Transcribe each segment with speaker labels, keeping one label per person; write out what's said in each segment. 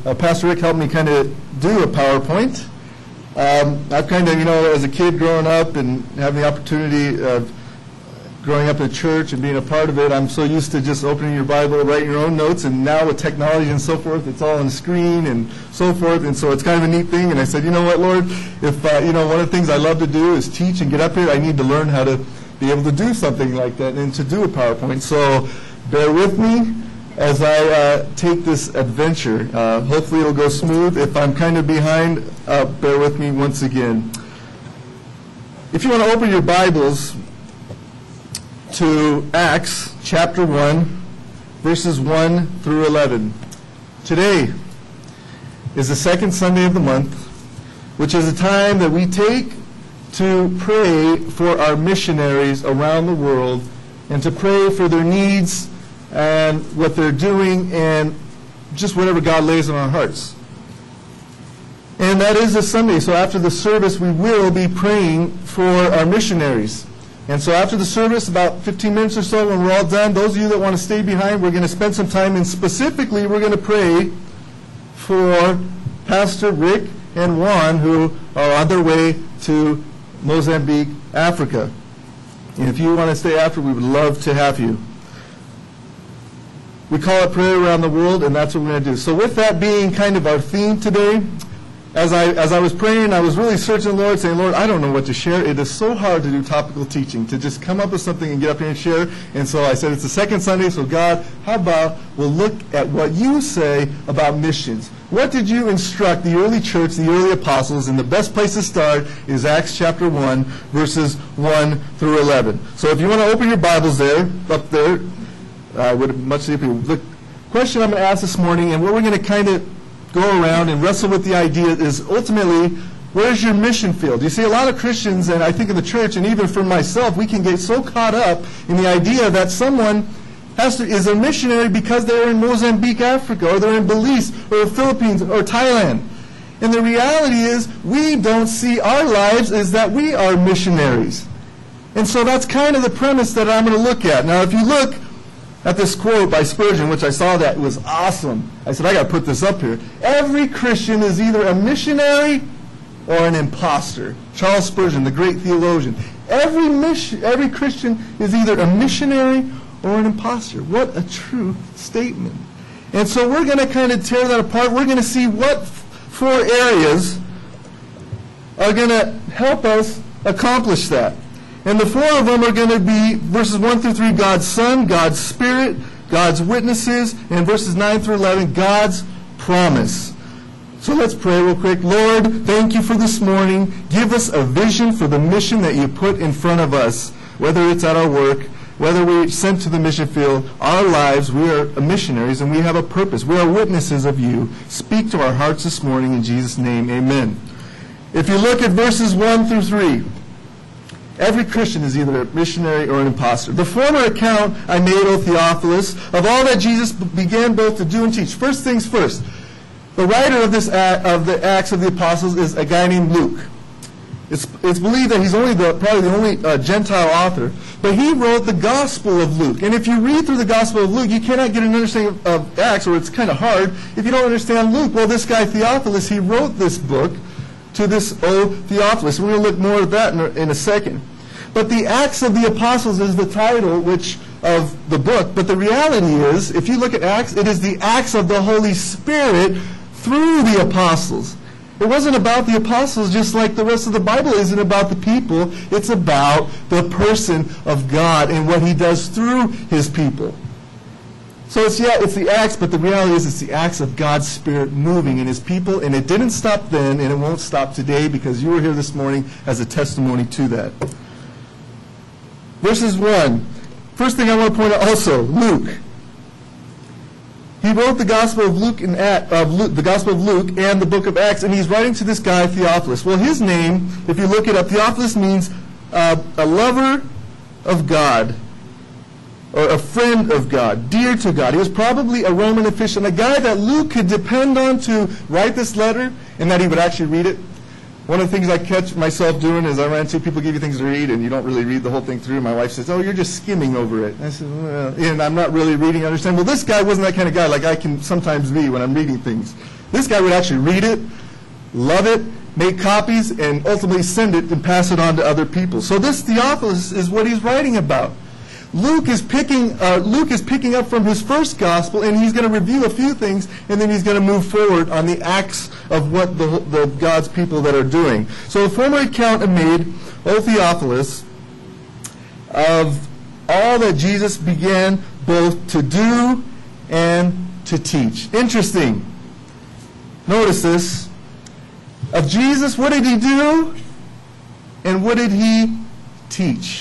Speaker 1: Pastor Rick helped me kind of do a PowerPoint. I've kind of, as a kid growing up and having the opportunity of growing up in a church and being a part of it, I'm so used to just opening your Bible, writing your own notes, and now with technology and so forth, it's all on the screen and so forth, and so it's kind of a neat thing. And I said, you know what, Lord, if, one of the things I love to do is teach and get up here, I need to learn how to be able to do something like that and to do a PowerPoint. So bear with me as I take this adventure. Hopefully it'll go smooth. If I'm kind of behind, bear with me once again. If you want to open your Bibles to Acts chapter 1, verses 1 through 11. Today is the second Sunday of the month, which is a time that we take to pray for our missionaries around the world and to pray for their needs and what they're doing and just whatever God lays on our hearts. And that is this Sunday. So after the service, we will be praying for our missionaries. And so after the service, about 15 minutes or so, when we're all done, those of you that want to stay behind, we're going to spend some time, and specifically we're going to pray for Pastor Rick and Juan, who are on their way to Mozambique, Africa. And if you want to stay after, we would love to have you. We call it prayer around the world, and that's what we're going to do. So with that being kind of our theme today, as I was praying, I was really searching the Lord, saying, Lord, I don't know what to share. It is so hard to do topical teaching, to just come up with something and get up here and share. And so I said, it's the second Sunday, so God, how about we'll look at what you say about missions. What did you instruct the early church, the early apostles? And the best place to start is Acts chapter 1, verses 1 through 11. So if you want to open your Bibles there, up there, I would much appreciate it. The question I'm going to ask this morning, and what we're going to kind of go around and wrestle with the idea is ultimately, where's your mission field? You see, a lot of Christians, and I think in the church, and even for myself, we can get so caught up in the idea that someone is a missionary because they're in Mozambique, Africa, or they're in Belize, or the Philippines, or Thailand. And the reality is, we don't see our lives as that we are missionaries. And so that's kind of the premise that I'm going to look at. Now, if you look at this quote by Spurgeon, which I saw that was awesome. I said, I got to put this up here. Every Christian is either a missionary or an imposter. Charles Spurgeon, the great theologian. Every Christian is either a missionary or an imposter. What a true statement. And so we're going to kind of tear that apart. We're going to see what four areas are going to help us accomplish that. And the four of them are going to be verses 1 through 3, God's Son, God's Spirit, God's witnesses, and verses 9 through 11, God's promise. So let's pray real quick. Lord, thank you for this morning. Give us a vision for the mission that you put in front of us, whether it's at our work, whether we're sent to the mission field, our lives, we are missionaries and we have a purpose. We are witnesses of you. Speak to our hearts this morning in Jesus' name, amen. If you look at verses 1 through 3, every Christian is either a missionary or an imposter. The former account I made, O Theophilus, of all that Jesus began both to do and teach. First things first. The writer of the Acts of the Apostles is a guy named Luke. It's believed that he's probably the only Gentile author, but he wrote the Gospel of Luke. And if you read through the Gospel of Luke, you cannot get an understanding of Acts, or it's kind of hard if you don't understand Luke. Well, this guy Theophilus, he wrote this book to this O Theophilus. We're going to look more at that in a second. But the Acts of the Apostles is the title of the book. But the reality is, if you look at Acts, it is the Acts of the Holy Spirit through the apostles. It wasn't about the apostles, just like the rest of the Bible isn't about the people. It's about the person of God and what he does through his people. So it's the Acts, but the reality is it's the Acts of God's Spirit moving in his people, and it didn't stop then, and it won't stop today, because you were here this morning as a testimony to that. Verses 1. First thing I want to point out also, Luke. He wrote the Gospel of Luke and the book of Acts, and he's writing to this guy Theophilus. Well, his name, if you look it up, Theophilus means a lover of God, or a friend of God, dear to God. He was probably a Roman official, and a guy that Luke could depend on to write this letter, and that he would actually read it. One of the things I catch myself doing is I run into people give you things to read, and you don't really read the whole thing through. My wife says, "Oh, you're just skimming over it." And I said, "Well," and I'm not really reading. I understand. Well, this guy wasn't that kind of guy like I can sometimes be when I'm reading things. This guy would actually read it, love it, make copies, and ultimately send it and pass it on to other people. So this Theophilus is what he's writing about. Luke is picking up from his first gospel, and he's going to review a few things, and then he's going to move forward on the acts of what the God's people that are doing. So the former account made, O Theophilus, of all that Jesus began both to do and to teach. Interesting. Notice this. Of Jesus, what did he do? And what did he teach?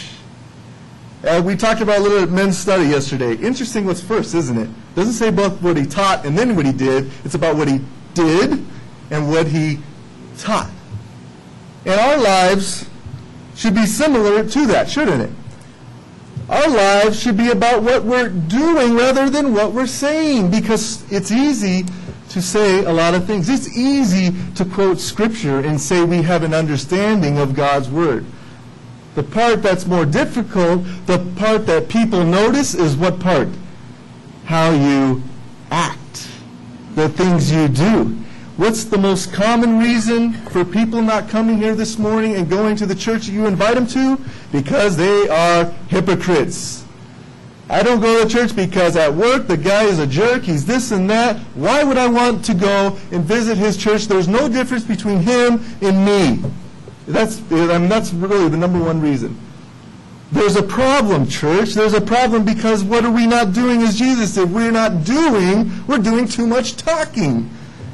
Speaker 1: We talked about a little bit men's study yesterday. Interesting what's first, isn't it? It doesn't say about what he taught and then what he did. It's about what he did and what he taught. And our lives should be similar to that, shouldn't it? Our lives should be about what we're doing rather than what we're saying, because it's easy to say a lot of things. It's easy to quote Scripture and say we have an understanding of God's Word. The part that's more difficult, the part that people notice, is what part? How you act, the things you do. What's the most common reason for people not coming here this morning and going to the church that you invite them to? Because they are hypocrites. I don't go to church because at work the guy is a jerk, he's this and that. Why would I want to go and visit his church? There's no difference between him and me. That's really the number one reason. There's a problem, church. There's a problem because what are we not doing as Jesus did? We're doing too much talking.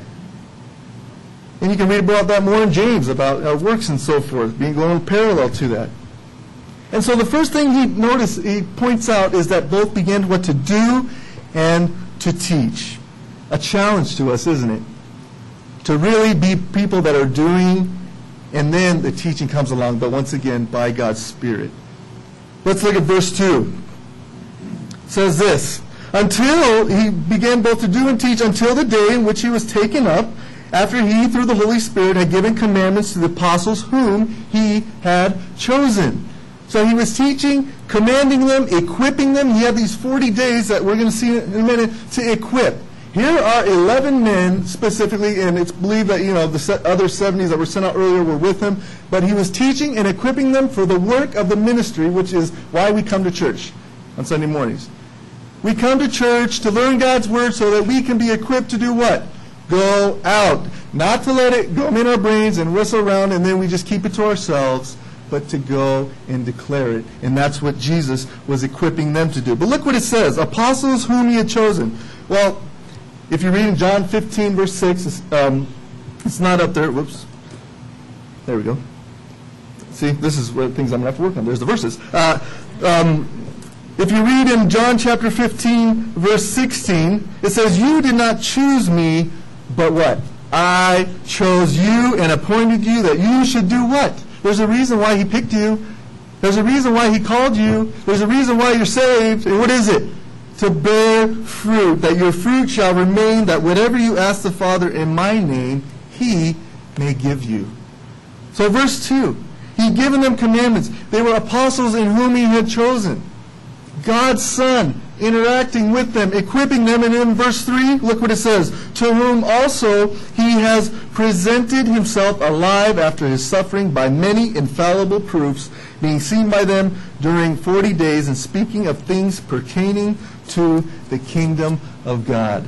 Speaker 1: And you can read about that more in James, about our works and so forth, being going parallel to that. And so the first thing he points out is that both began what to do and to teach. A challenge to us, isn't it? To really be people that are doing, and then the teaching comes along, but once again, by God's Spirit. Let's look at verse 2. It says this, until he began both to do and teach until the day in which he was taken up, after he, through the Holy Spirit, had given commandments to the apostles whom he had chosen. So he was teaching, commanding them, equipping them. He had these 40 days that we're going to see in a minute to equip. Here are 11 men specifically, and it's believed that the other 70s that were sent out earlier were with him. But he was teaching and equipping them for the work of the ministry, which is why we come to church on Sunday mornings. We come to church to learn God's Word so that we can be equipped to do what? Go out. Not to let it go in our brains and wrestle around and then we just keep it to ourselves, but to go and declare it. And that's what Jesus was equipping them to do. But look what it says. Apostles whom he had chosen. Well, if you read in John 15, verse 6, it's not up there. Whoops. There we go. See, this is where things I'm going to have to work on. There's the verses. If you read in John chapter 15, verse 16, it says, you did not choose me, but what? I chose you and appointed you that you should do what? There's a reason why he picked you. There's a reason why he called you. There's a reason why you're saved. And what is it? To bear fruit, that your fruit shall remain, that whatever you ask the Father in my name, he may give you. So verse 2, he had given them commandments. They were apostles in whom he had chosen. God's Son interacting with them, equipping them. And in verse 3, look what it says. To whom also he has presented himself alive after his suffering by many infallible proofs, being seen by them during 40 days and speaking of things pertaining to the kingdom of God.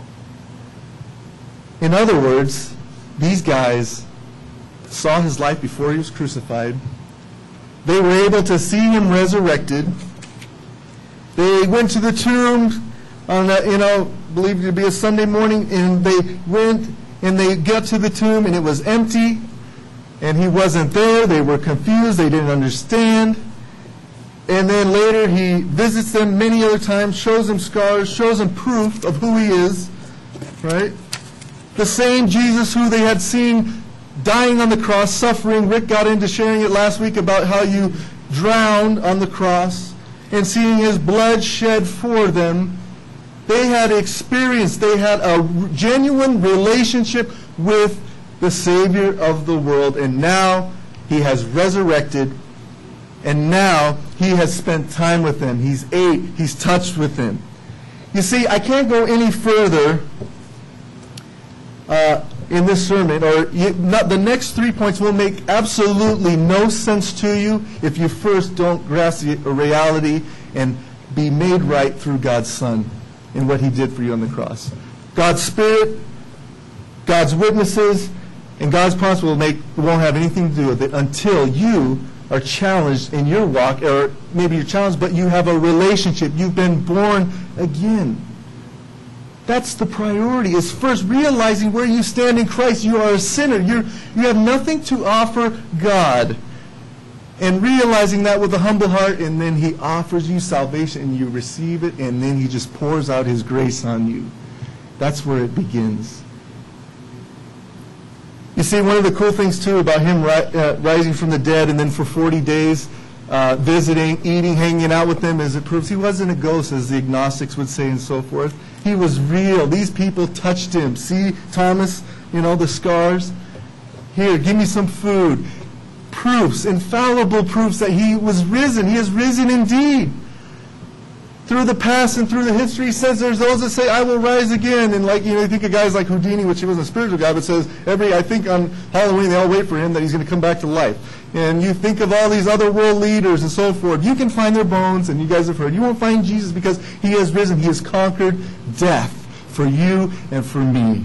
Speaker 1: In other words, these guys saw his life before he was crucified. They were able to see him resurrected. They went to the tomb on believed to be a Sunday morning, and they went and they got to the tomb and it was empty and he wasn't there. They were confused. They didn't understand. And then later he visits them many other times, shows them scars, shows them proof of who he is, right? The same Jesus who they had seen dying on the cross, suffering. Rick got into sharing it last week about how you drowned on the cross and seeing his blood shed for them. They had experience, they had a genuine relationship with the Savior of the world, and now he has resurrected, and now he has spent time with them. He's ate, he's touched with them. You see, I can't go any further in this sermon, or the next 3 points will make absolutely no sense to you if you first don't grasp the reality and be made right through God's Son and what He did for you on the cross. God's Spirit, God's witnesses, and God's promise won't have anything to do with it until you are challenged in your walk, or maybe you're challenged, but you have a relationship. You've been born again. That's the priority, is first realizing where you stand in Christ. You are a sinner. You have nothing to offer God. And realizing that with a humble heart, and then He offers you salvation, and you receive it, and then He just pours out His grace on you. That's where it begins. You see, one of the cool things, too, about Him rising from the dead and then for 40 days visiting, eating, hanging out with them, is it proves He wasn't a ghost, as the agnostics would say, and so forth. He was real. These people touched Him. See, Thomas, the scars? Here, give me some food. Proofs, infallible proofs that He was risen. He is risen indeed. Through the past and through the history, He says there's those that say, I will rise again. And you think of guys like Houdini, which he wasn't a spiritual guy, but says I think on Halloween they all wait for him that he's going to come back to life. And you think of all these other world leaders and so forth. You can find their bones, and you guys have heard. You won't find Jesus because He has risen. He has conquered death for you and for me.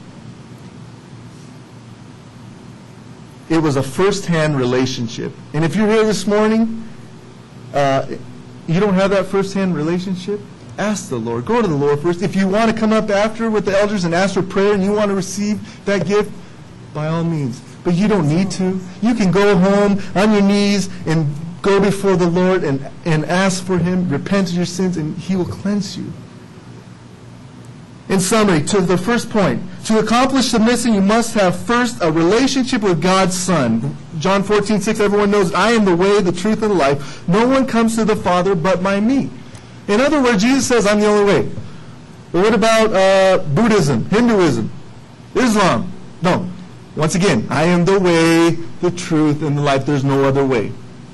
Speaker 1: It was a first-hand relationship. And if you're here this morning, you don't have that first-hand relationship, ask the Lord. Go to the Lord first. If you want to come up after with the elders and ask for prayer and you want to receive that gift, by all means. But you don't need to. You can go home on your knees and go before the Lord and ask for Him, repent of your sins, and He will cleanse you. In summary, to the first point, to accomplish the missing, you must have first a relationship with God's Son. John 14:6, everyone knows, I am the way, the truth, and the life. No one comes to the Father but by me. In other words, Jesus says, I'm the only way. Well, what about Buddhism, Hinduism, Islam? No. Once again, I am the way, the truth, and the life. There's no other way.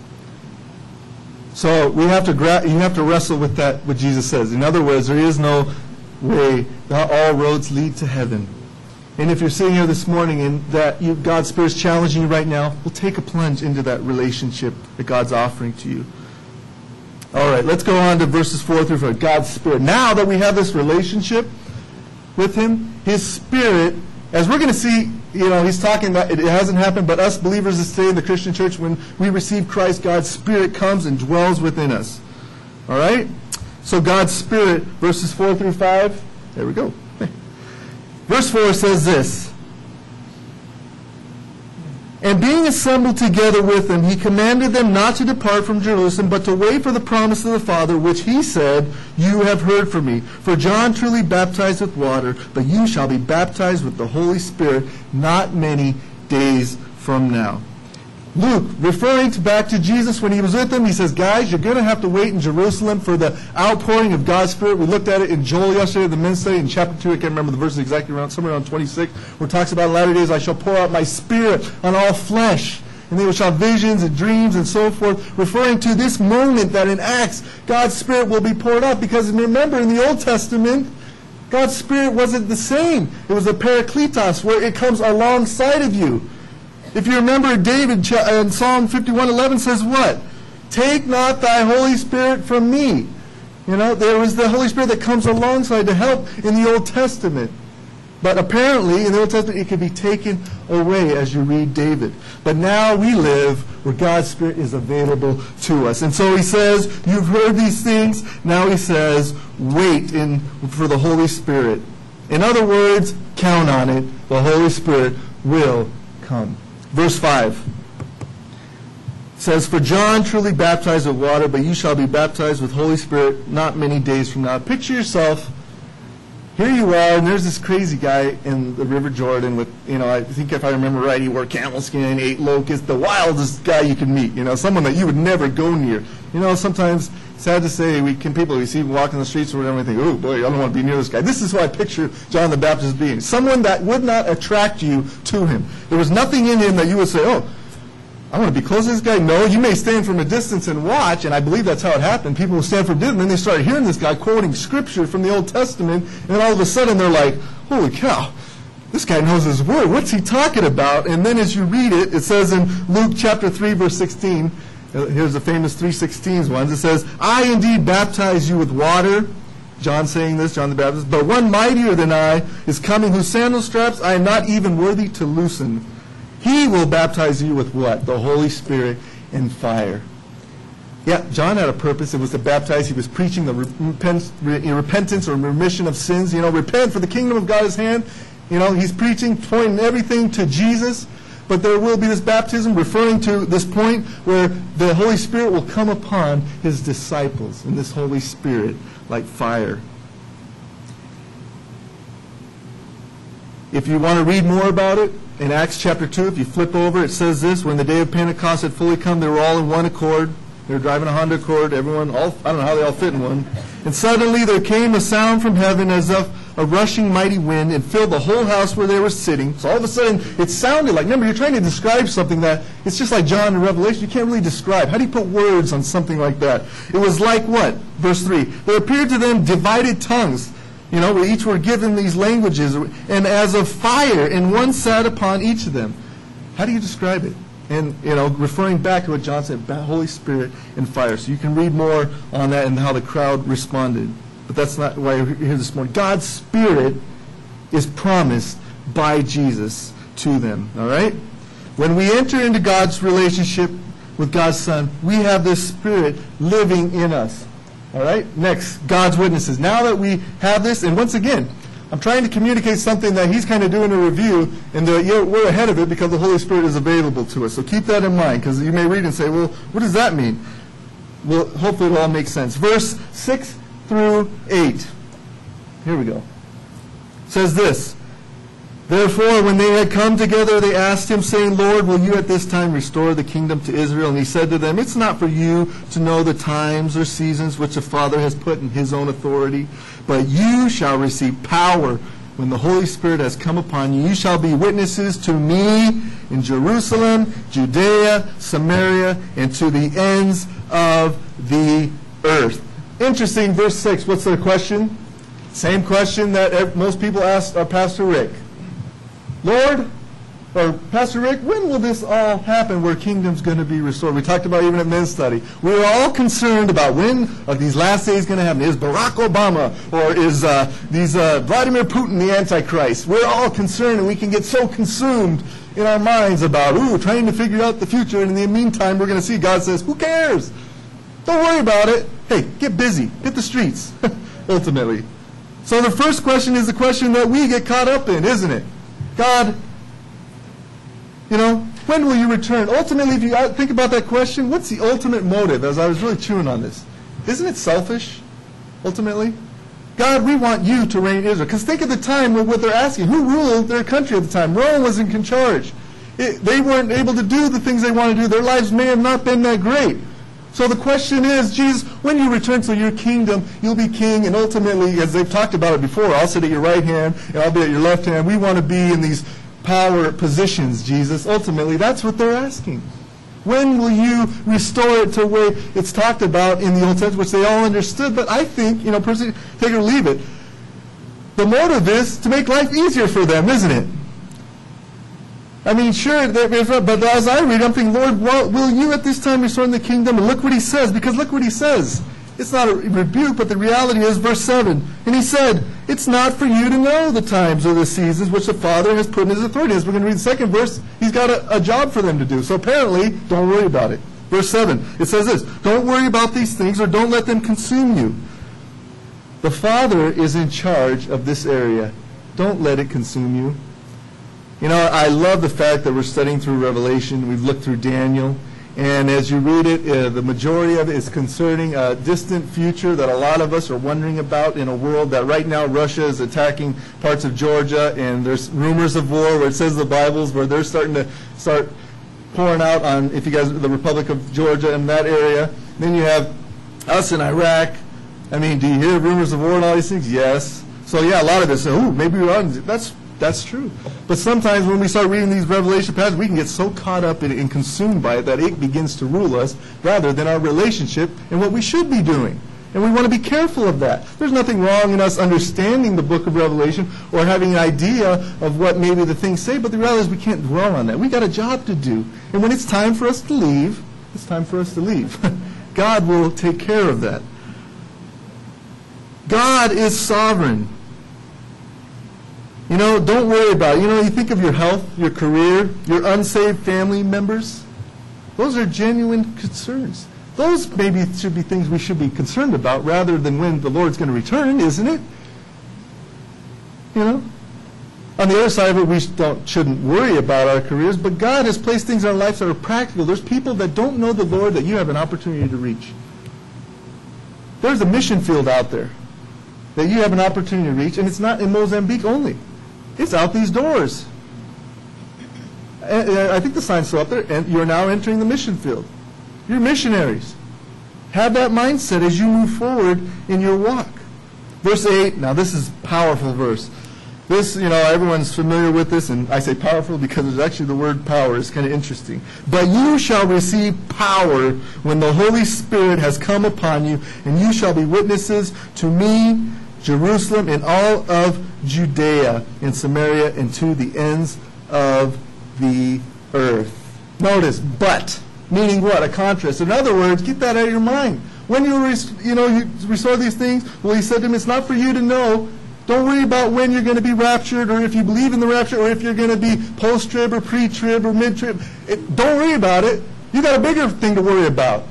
Speaker 1: So you have to wrestle with that, what Jesus says. In other words, there is no way. All roads lead to heaven. And if you're sitting here this morning and that God's Spirit is challenging you right now, well, take a plunge into that relationship that God's offering to you. All right, let's go on to verses 4 through 5. God's Spirit. Now that we have this relationship with Him, His Spirit, as we're going to see, He's talking about, it hasn't happened, but us believers that stay in the Christian church, when we receive Christ, God's Spirit comes and dwells within us. All right? So God's Spirit, verses 4 through 5, there we go. Verse 4 says this, And being assembled together with them, He commanded them not to depart from Jerusalem, but to wait for the promise of the Father, which He said, You have heard from me. For John truly baptized with water, but you shall be baptized with the Holy Spirit not many days from now. Luke, referring back to Jesus when He was with them, he says, guys, you're going to have to wait in Jerusalem for the outpouring of God's Spirit. We looked at it in Joel yesterday, the men's study, in chapter 2. I can't remember the verses exactly, somewhere around 26, where it talks about in latter days, I shall pour out my Spirit on all flesh, and they will shall have visions and dreams and so forth, referring to this moment that in Acts, God's Spirit will be poured out. Because remember, in the Old Testament, God's Spirit wasn't the same. It was a parakletos, where it comes alongside of you. If you remember, David in Psalm 51:11 says what? Take not thy Holy Spirit from me. There was the Holy Spirit that comes alongside to help in the Old Testament. But apparently, in the Old Testament, it could be taken away as you read David. But now we live where God's Spirit is available to us. And so He says, you've heard these things. Now He says, wait for the Holy Spirit. In other words, count on it. The Holy Spirit will come. Verse 5 says, For John truly baptized with water, but you shall be baptized with Holy Spirit not many days from now. Picture yourself, here you are, and there's this crazy guy in the River Jordan with, I think if I remember right, he wore camel skin, ate locusts, the wildest guy you can meet, someone that you would never go near. Sometimes, sad to say, people we see walking the streets or whatever, and think, oh boy, I don't want to be near this guy. This is who I picture John the Baptist being. Someone that would not attract you to him. There was nothing in him that you would say, oh, I want to be close to this guy. No, you may stand from a distance and watch, and I believe that's how it happened. People will stand from a distance, and then they started hearing this guy quoting Scripture from the Old Testament, and then all of a sudden they're like, holy cow, this guy knows his word. What's he talking about? And then as you read it, it says in Luke chapter 3, verse 16, here's the famous 3:16 ones. It says, I indeed baptize you with water. John saying this, John the Baptist. But one mightier than I is coming, whose sandal straps I am not even worthy to loosen. He will baptize you with what? The Holy Spirit and fire. Yeah, John had a purpose. It was to baptize. He was preaching the repentance or remission of sins. Repent, for the kingdom of God is at hand. He's preaching, pointing everything to Jesus. But there will be this baptism referring to this point where the Holy Spirit will come upon his disciples, and this Holy Spirit like fire. If you want to read more about it, in Acts chapter 2, if you flip over, it says this: when the day of Pentecost had fully come, they were all in one accord. They were driving a Honda Accord, everyone, I don't know how they all fit in one. And suddenly there came a sound from heaven as of a rushing mighty wind, and filled the whole house where they were sitting. So all of a sudden, it sounded like, remember, you're trying to describe something that, it's just like John in Revelation, you can't really describe. How do you put words on something like that? It was like what? Verse 3, there appeared to them divided tongues, where each were given these languages, and as of fire, and one sat upon each of them. How do you describe it? And, referring back to what John said, Holy Spirit and fire. So you can read more on that and how the crowd responded. But that's not why we're here this morning. God's Spirit is promised by Jesus to them. All right? When we enter into God's relationship with God's Son, we have this Spirit living in us. All right? Next, God's witnesses. Now that we have this, and once again, I'm trying to communicate something that he's kind of doing a review, and we're ahead of it because the Holy Spirit is available to us. So keep that in mind, because you may read and say, well, what does that mean? Well, hopefully it'll all make sense. Verse 6 through 8. Here we go. It says this: Therefore, when they had come together, they asked him, saying, Lord, will you at this time restore the kingdom to Israel? And he said to them, it's not for you to know the times or seasons which the Father has put in his own authority, but you shall receive power when the Holy Spirit has come upon you. You shall be witnesses to me in Jerusalem, Judea, Samaria, and to the ends of the earth. Interesting, verse 6. What's the question? Same question that most people ask Pastor Rick. Lord, or Pastor Rick, when will this all happen where kingdom's going to be restored? We talked about even at men's study. We were all concerned about when are these last days going to happen. Is Barack Obama or is Vladimir Putin the Antichrist? We're all concerned, and we can get so consumed in our minds about, trying to figure out the future. And in the meantime, we're going to see God says, who cares? Don't worry about it. Hey, get busy. Hit the streets, ultimately. So the first question is the question that we get caught up in, isn't it? God, when will you return? Ultimately, if you think about that question, what's the ultimate motive? As I was really chewing on this, isn't it selfish, ultimately? God, we want you to reign Israel. Because think of the time what they're asking. Who ruled their country at the time? Rome was in charge. They weren't able to do the things they wanted to do. Their lives may have not been that great. So the question is, Jesus, when you return to your kingdom, you'll be king, and ultimately, as they've talked about it before, I'll sit at your right hand, and I'll be at your left hand. We want to be in these power positions, Jesus. Ultimately, that's what they're asking. When will you restore it to where it's talked about in the Old Testament, which they all understood? But I think, personally, take it or leave it, the motive is to make life easier for them, isn't it? I mean, sure, but as I read, I'm thinking, Lord, will you at this time restore the kingdom? And look what he says, because look what he says. It's not a rebuke, but the reality is, verse 7, and he said, it's not for you to know the times or the seasons which the Father has put in his authority. As we're going to read the second verse, he's got a job for them to do. So apparently, don't worry about it. Verse 7, it says this, don't worry about these things or don't let them consume you. The Father is in charge of this area. Don't let it consume you. I love the fact that we're studying through Revelation. We've looked through Daniel. And as you read it, the majority of it is concerning a distant future that a lot of us are wondering about in a world that right now Russia is attacking parts of Georgia, and there's rumors of war where it says the Bibles where they're starting to pouring out on, if you guys, the Republic of Georgia and that area. Then you have us in Iraq. I mean, do you hear rumors of war and all these things? Yes. So yeah, a lot of us say, maybe we're on. That's true. But sometimes when we start reading these Revelation passages, we can get so caught up in it and consumed by it that it begins to rule us rather than our relationship and what we should be doing. And we want to be careful of that. There's nothing wrong in us understanding the book of Revelation or having an idea of what maybe the things say, but the reality is we can't dwell on that. We got a job to do. And when it's time for us to leave, it's time for us to leave. God will take care of that. God is sovereign. You know, don't worry about it. You know, you think of your health, your career, your unsaved family members. Those are genuine concerns. Those maybe should be things we should be concerned about rather than when the Lord's going to return, isn't it? You know? On the other side of it, we shouldn't worry about our careers, but God has placed things in our lives that are practical. There's people that don't know the Lord that you have an opportunity to reach. There's a mission field out there that you have an opportunity to reach, and it's not in Mozambique only. It's out these doors. I think the sign's still up there, and you're now entering the mission field. You're missionaries. Have that mindset as you move forward in your walk. Verse 8, now this is a powerful verse. This, you know, everyone's familiar with this, and I say powerful because it's actually the word power is kind of interesting. But you shall receive power when the Holy Spirit has come upon you, and you shall be witnesses to me, Jerusalem, and all of Judea, and Samaria, and to the ends of the earth. Notice, but. Meaning what? A contrast. In other words, get that out of your mind. When you restore these things, well, he said to him, it's not for you to know. Don't worry about when you're going to be raptured, or if you believe in the rapture, or if you're going to be post-trib, or pre-trib, or mid-trib. Don't worry about it. You got a bigger thing to worry about.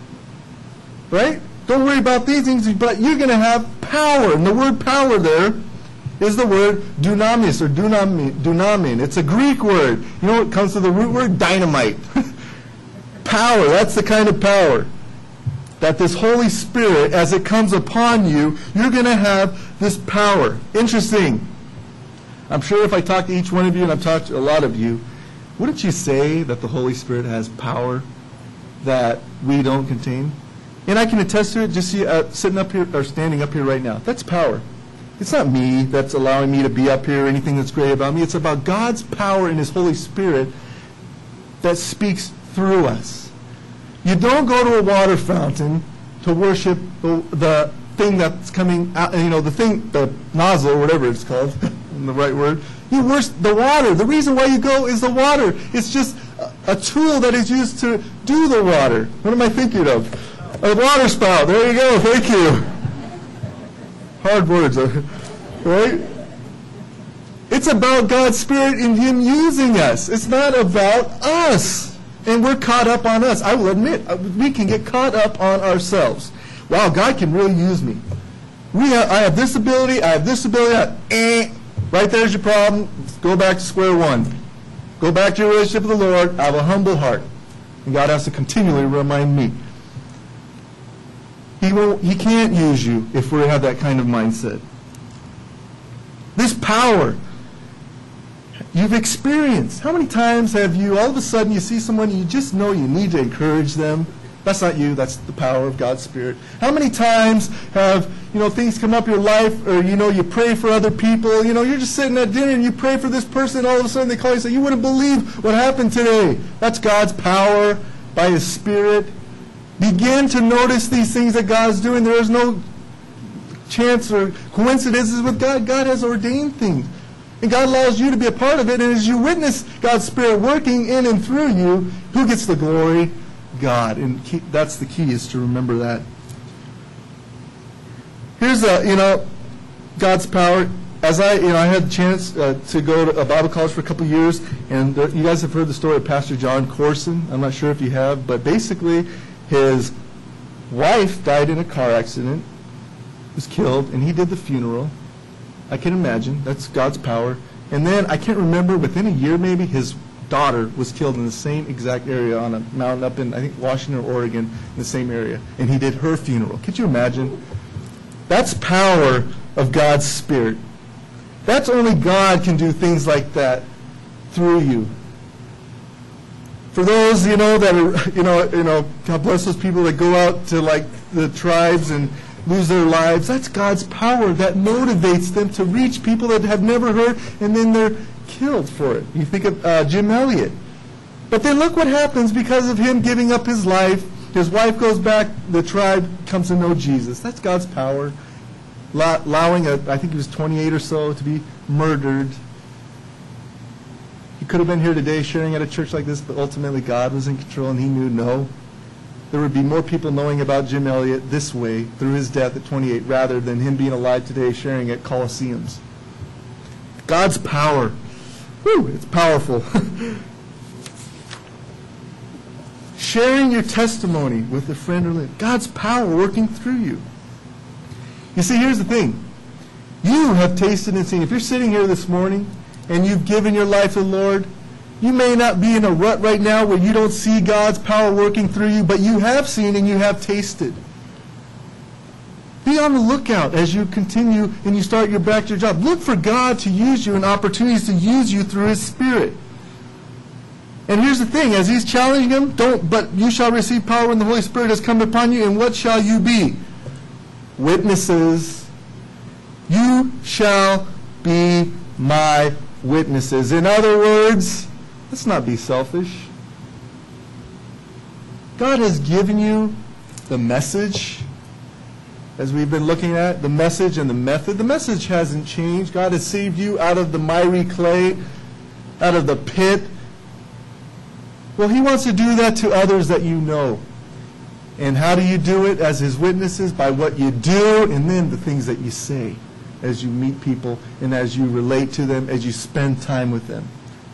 Speaker 1: Right? Don't worry about these things, but you're going to have power. And the word power there is the word dunamis, or dunamin. It's a Greek word. You know what comes to the root word? Dynamite. Power, that's the kind of power that this Holy Spirit, as it comes upon you, you're going to have this power. Interesting. I'm sure if I talk to each one of you, and I've talked to a lot of you, wouldn't you say that the Holy Spirit has power that we don't contain? And I can attest to it just sitting up here, or standing up here right now. That's power. It's not me that's allowing me to be up here or anything that's great about me. It's about God's power in His Holy Spirit that speaks through us. You don't go to a water fountain to worship the thing that's coming out, the nozzle, or whatever it's called, in the right word. You worship the water. The reason why you go is the water. It's just a tool that is used to do the water. What am I thinking of? A water spout. There you go. Thank you. Hard words, right? It's about God's Spirit and Him using us. It's not about us. And we're caught up on us. I will admit, we can get caught up on ourselves. Wow, God can really use me. I have this ability, I have this ability. Right there's your problem. Go back to square one. Go back to your relationship with the Lord. I have a humble heart. And God has to continually remind me. He can't use you if we have that kind of mindset. This power you've experienced. How many times have you, all of a sudden, you see someone and you just know you need to encourage them? That's not you. That's the power of God's Spirit. How many times have, things come up in your life, or, you pray for other people. You're just sitting at dinner and you pray for this person, and all of a sudden they call you and say, you wouldn't believe what happened today. That's God's power by His Spirit. Begin to notice these things that God's doing. There is no chance or coincidences with God. God has ordained things. And God allows you to be a part of it. And as you witness God's Spirit working in and through you, who gets the glory? God. And that's the key, is to remember that. Here's God's power. As I had the chance to go to a Bible college for a couple of years, and you guys have heard the story of Pastor John Corson. I'm not sure if you have, but basically his wife died in a car accident, was killed, and he did the funeral. I can imagine. That's God's power. And then, I can't remember, within a year maybe, his daughter was killed in the same exact area on a mountain up in, I think, Washington or Oregon, in the same area. And he did her funeral. Could you imagine? That's power of God's Spirit. That's only God can do things like that through you. For those, that are, God bless those people that go out to, the tribes and lose their lives. That's God's power that motivates them to reach people that have never heard, and then they're killed for it. You think of Jim Elliot. But then look what happens because of him giving up his life His wife goes back, the tribe comes to know Jesus. That's God's power. Allowing, I think he was 28 or so, to be murdered. He could have been here today sharing at a church like this, but ultimately God was in control, and he knew no. There would be more people knowing about Jim Elliot this way, through his death at 28, rather than him being alive today sharing at Colosseums. God's power. Whew, it's powerful. Sharing your testimony with a friend or relative. God's power working through you. You see, here's the thing. You have tasted and seen. If you're sitting here this morning and you've given your life to the Lord, you may not be in a rut right now where you don't see God's power working through you, but you have seen and you have tasted. Be on the lookout as you continue and you start back to your job. Look for God to use you and opportunities to use you through His Spirit. And here's the thing, as he's challenging them, but you shall receive power when the Holy Spirit has come upon you, and what shall you be? Witnesses. You shall be my witnesses. In other words, let's not be selfish. God has given you the message, as we've been looking at, the message and the method. The message hasn't changed. God has saved you out of the miry clay, out of the pit. Well, He wants to do that to others that you know. And how do you do it as His witnesses? By what you do, and then the things that you say as you meet people and as you relate to them, as you spend time with them.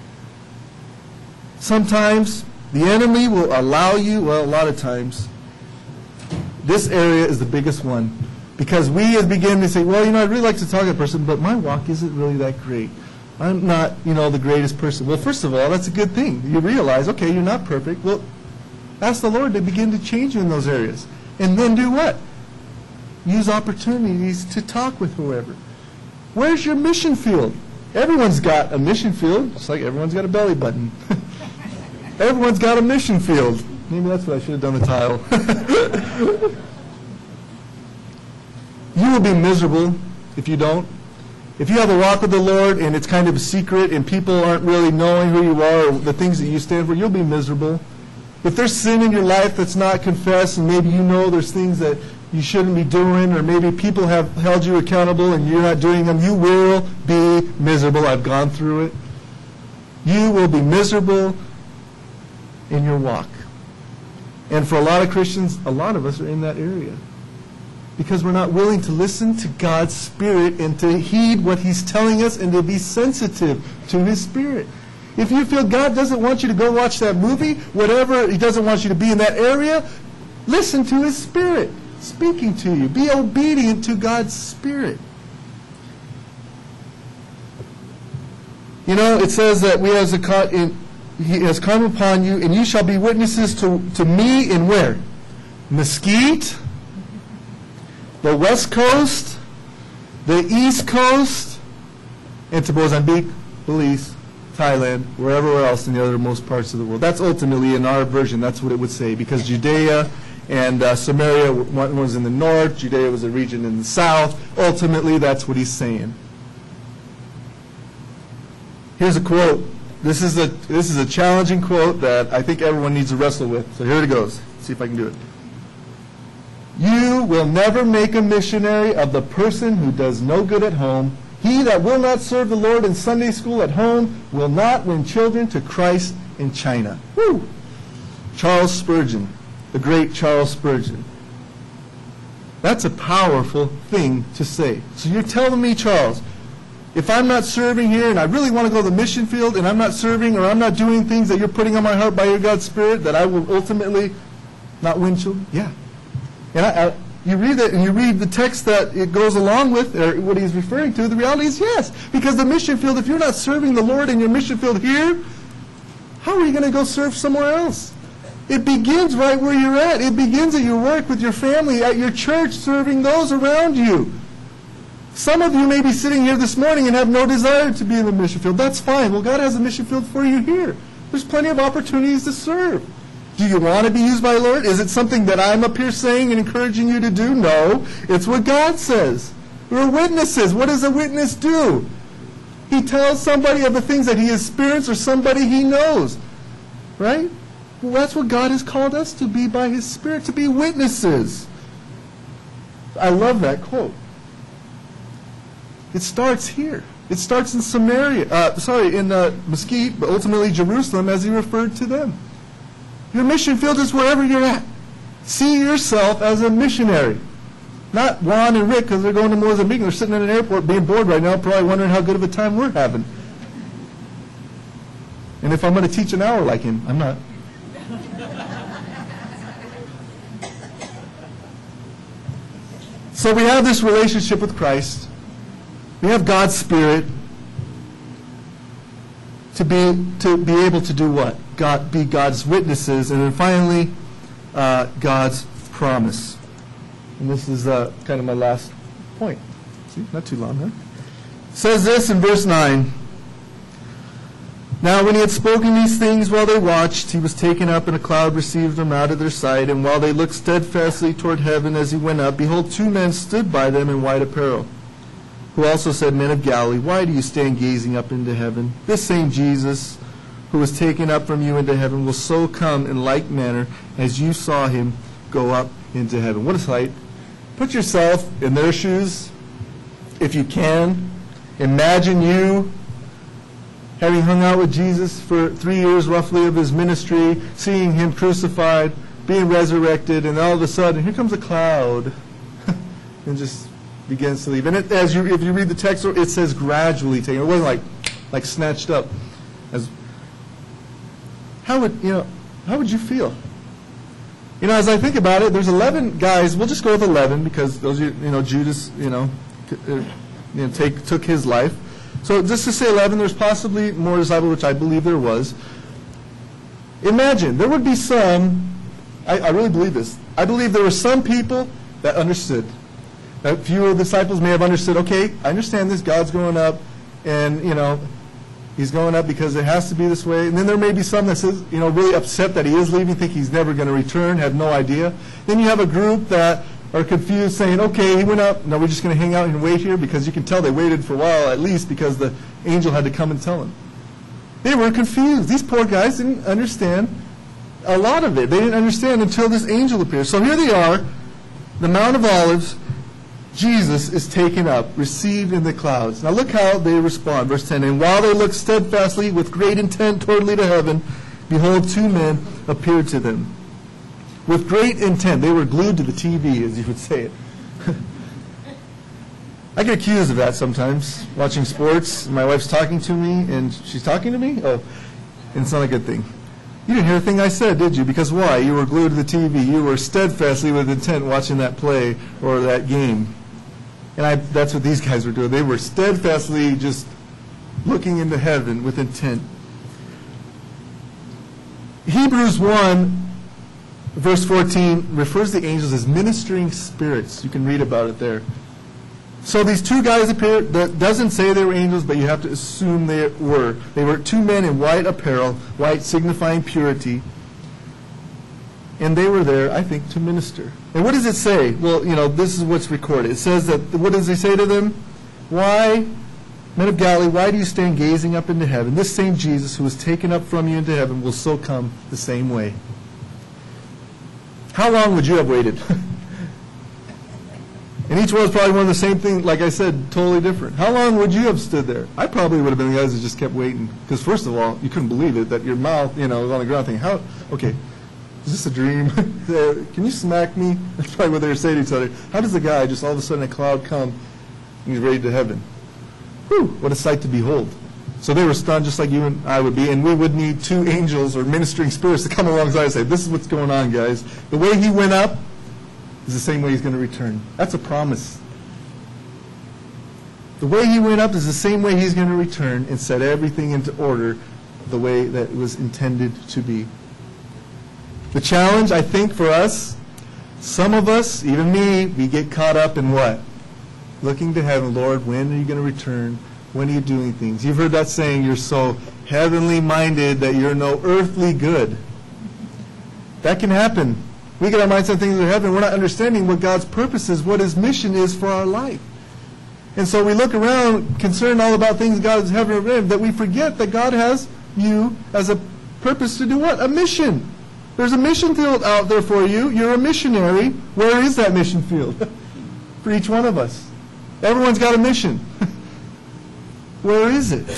Speaker 1: Sometimes the enemy will allow you, well, a lot of times, this area is the biggest one. Because we begin to say, well, I'd really like to talk to a person, but my walk isn't really that great. I'm not, the greatest person. Well, first of all, that's a good thing. You realize, okay, you're not perfect. Well, ask the Lord to begin to change you in those areas. And then do what? Use opportunities to talk with whoever. Where's your mission field? Everyone's got a mission field, just like everyone's got a belly button. Everyone's got a mission field. Maybe that's what I should have done the title. You will be miserable if you don't. If you have a walk with the Lord and it's kind of a secret and people aren't really knowing who you are or the things that you stand for, you'll be miserable. If there's sin in your life that's not confessed and maybe there's things that you shouldn't be doing, or maybe people have held you accountable and you're not doing them, you will be miserable. I've gone through it. You will be miserable in your walk. And for a lot of Christians, a lot of us are in that area. Because we're not willing to listen to God's Spirit and to heed what He's telling us and to be sensitive to His Spirit. If you feel God doesn't want you to go watch that movie, whatever, He doesn't want you to be in that area, listen to His Spirit speaking to you. Be obedient to God's Spirit. It says that He has come upon you, and you shall be witnesses to me in where? Mesquite, the West Coast, the East Coast, and to Mozambique, Belize, Thailand, wherever else in the othermost parts of the world. That's ultimately, in our version, that's what it would say, because Judea and Samaria, one was in the north, Judea was a region in the south. Ultimately, that's what he's saying. Here's a quote. This is a challenging quote that I think everyone needs to wrestle with. So here it goes. Let's see if I can do it. You will never make a missionary of the person who does no good at home. He that will not serve the Lord in Sunday school at home will not win children to Christ in China. Woo! Charles Spurgeon, the great Charles Spurgeon. That's a powerful thing to say. So you're telling me, Charles, if I'm not serving here and I really want to go to the mission field and I'm not serving or I'm not doing things that you're putting on my heart by your God's Spirit, that I will ultimately not win children? Yeah. And you read it and you read the text that it goes along with, or what he's referring to, the reality is yes. Because the mission field, if you're not serving the Lord in your mission field here, how are you going to go serve somewhere else? It begins right where you're at. It begins at your work, with your family, at your church, serving those around you. Some of you may be sitting here this morning and have no desire to be in the mission field. That's fine. Well, God has a mission field for you here. There's plenty of opportunities to serve. Do you want to be used by the Lord? Is it something that I'm up here saying and encouraging you to do? No. It's what God says. We're witnesses. What does a witness do? He tells somebody of the things that he experienced or somebody he knows. Right? Well, that's what God has called us to be by His Spirit, to be witnesses. I love that quote. It starts here. It starts in in Mesquite, but ultimately Jerusalem, as He referred to them. Your mission field is wherever you're at. See yourself as a missionary. Not Juan and Rick, because they're going to Mozambique. They're sitting in an airport being bored right now, probably wondering how good of a time we're having. And if I'm going to teach an hour like him, I'm not. So we have this relationship with Christ. We have God's Spirit to be able to do what? Be God's witnesses. And then finally, God's promise. And this is kind of my last point. See, not too long, huh? It says this in verse 9. Now when He had spoken these things while they watched, He was taken up, and a cloud received Him out of their sight. And while they looked steadfastly toward heaven as He went up, behold, 2 men stood by them in white apparel, who also said, Men of Galilee, why do you stand gazing up into heaven? This same Jesus, who was taken up from you into heaven, will so come in like manner as you saw Him go up into heaven. What a sight. Put yourself in their shoes, if you can. Imagine you having hung out with Jesus for 3 years roughly of His ministry, seeing Him crucified, being resurrected, and all of a sudden, here comes a cloud and just begins to leave. And if you read the text, it says gradually taken. It wasn't like snatched up. How would you feel? As I think about it, there's 11 guys. We'll just go with 11 because those, Judas, took his life. So just to say 11, there's possibly more disciples, which I believe there was. Imagine, there would be some, I really believe this, I believe there were some people that understood. A few disciples may have understood, okay, I understand this, God's going up, and, He's going up because it has to be this way. And then there may be some that says, really upset that He is leaving, think He's never going to return, have no idea. Then you have a group that are confused, saying, okay, He went up, now we're just going to hang out and wait here, because you can tell they waited for a while at least because the angel had to come and tell them. They were confused. These poor guys didn't understand a lot of it. They didn't understand until this angel appeared. So here they are, the Mount of Olives. Jesus is taken up, received in the clouds. Now look how they respond. Verse 10, and while they looked steadfastly with great intent towardly to heaven, behold, 2 men appeared to them. With great intent. They were glued to the TV, as you would say it. I get accused of that sometimes, watching sports. My wife's talking to me, and she's talking to me? Oh, and it's not a good thing. You didn't hear a thing I said, did you? Because why? You were glued to the TV. You were steadfastly with intent watching that play or that game. And that's what these guys were doing. They were steadfastly just looking into heaven with intent. Hebrews 1, verse 14, refers to the angels as ministering spirits. You can read about it there. So these 2 guys appeared. That doesn't say they were angels, but you have to assume they were. They were 2 men in white apparel, white signifying purity. And they were there, I think, to minister. And what does it say? Well, this is what's recorded. It says that, what does He say to them? Why, men of Galilee, why do you stand gazing up into heaven? This same Jesus who was taken up from you into heaven will so come the same way. How long would you have waited? And each one was probably one of the same thing, like I said, totally different. How long would you have stood there? I probably would have been the guys that just kept waiting. Because first of all, you couldn't believe it, that your mouth, was on the ground thinking, okay, is this a dream? Can you smack me? That's probably what they were saying to each other. How does a guy just all of a sudden a cloud come and he's ready to heaven? Whew, what a sight to behold. So they were stunned just like you and I would be, and we would need 2 angels or ministering spirits to come alongside and say, this is what's going on, guys. The way He went up is the same way He's going to return. That's a promise. The way He went up is the same way He's going to return and set everything into order the way that it was intended to be. The challenge, I think, for us, some of us, even me, we get caught up in what? Looking to heaven. Lord, when are you going to return? When are you doing things? You've heard that saying, you're so heavenly minded that you're no earthly good. That can happen. We get our minds on things in heaven. We're not understanding what God's purpose is, what His mission is for our life. And so we look around, concerned all about things God is heaven and earth, that we forget that God has you as a purpose to do what? A mission. There's a mission field out there for you. You're a missionary. Where is that mission field? For each one of us. Everyone's got a mission. Where is it?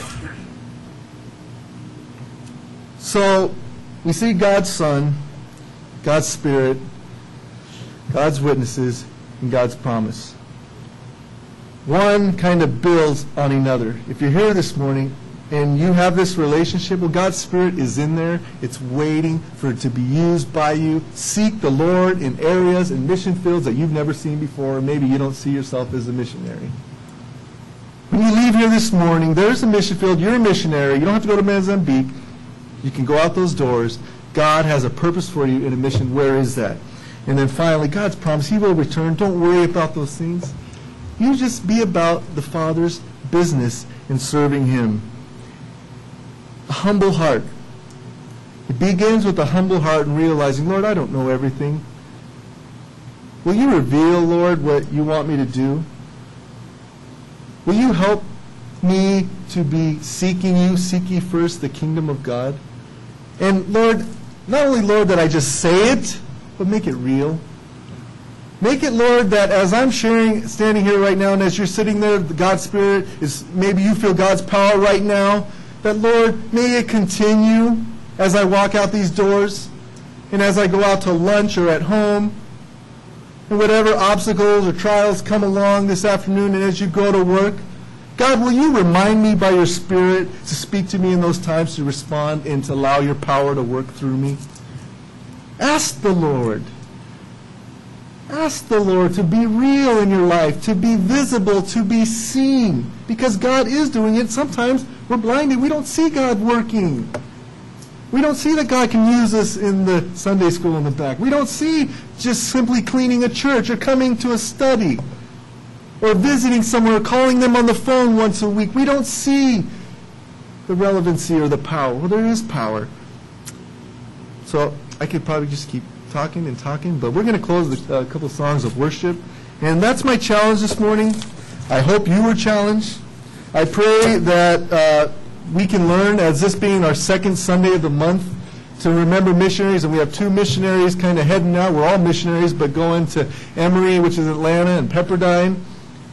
Speaker 1: So, we see God's Son, God's Spirit, God's witnesses, and God's promise. One kind of builds on another. If you're here this morning and you have this relationship, well, God's Spirit is in there. It's waiting for it to be used by you. Seek the Lord in areas and mission fields that you've never seen before, or maybe you don't see yourself as a missionary. When you leave here this morning, there's a mission field. You're a missionary. You don't have to go to Mozambique. You can go out those doors. God has a purpose for you in a mission. Where is that? And then finally, God's promise, He will return. Don't worry about those things. You just be about the Father's business in serving Him. A humble heart. It begins with a humble heart and realizing, Lord, I don't know everything. Will you reveal, Lord, what you want me to do? Will you help me to be seeking you, seek ye first the kingdom of God? And Lord, not only, Lord, that I just say it, but make it real. Make it, Lord, that as I'm standing here right now, and as you're sitting there, God's Spirit is, maybe you feel God's power right now, that, Lord, may it continue as I walk out these doors, and as I go out to lunch or at home, and whatever obstacles or trials come along this afternoon, and as you go to work, God, will you remind me by your Spirit to speak to me in those times, to respond and to allow your power to work through me? Ask the Lord. Ask the Lord to be real in your life, to be visible, to be seen. Because God is doing it. Sometimes we're blinded. We don't see God working. We don't see that God can use us in the Sunday school in the back. We don't see just simply cleaning a church or coming to a study or visiting somewhere, or calling them on the phone once a week. We don't see the relevancy or the power. Well, there is power. So I could probably just keep talking and talking, but we're going to close with a couple songs of worship. And that's my challenge this morning. I hope you were challenged. I pray that we can learn, as this being our second Sunday of the month, to remember missionaries. And we have 2 missionaries kind of heading out. We're all missionaries, but going to Emory, which is Atlanta, and Pepperdine.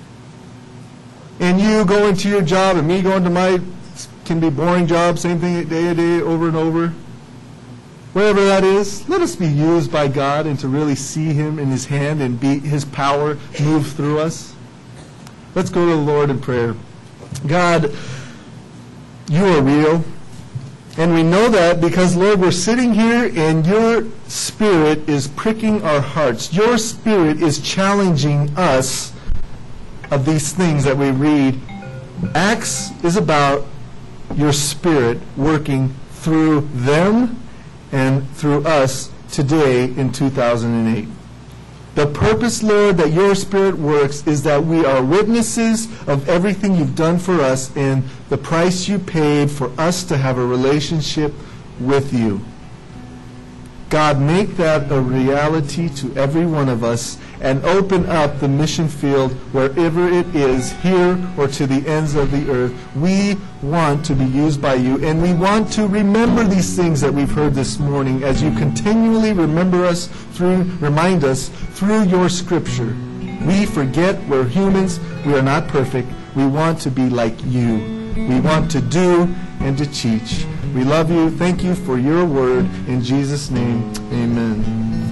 Speaker 1: And you going to your job, and me going to my, can be boring job, same thing day to day, over and over. Wherever that is, let us be used by God and to really see Him in His hand and be His power move through us. Let's go to the Lord in prayer. God, you are real. And we know that because, Lord, we're sitting here and your Spirit is pricking our hearts. Your Spirit is challenging us of these things that we read. Acts is about your Spirit working through them and through us today in 2008. The purpose, Lord, that your Spirit works is that we are witnesses of everything you've done for us and the price you paid for us to have a relationship with you. God, make that a reality to every one of us and open up the mission field wherever it is, here or to the ends of the earth. We want to be used by you, and we want to remember these things that we've heard this morning as you continually remind us through your Scripture. We forget we're humans. We are not perfect. We want to be like you. We want to do and to teach. We love you. Thank you for your word. In Jesus' name, amen.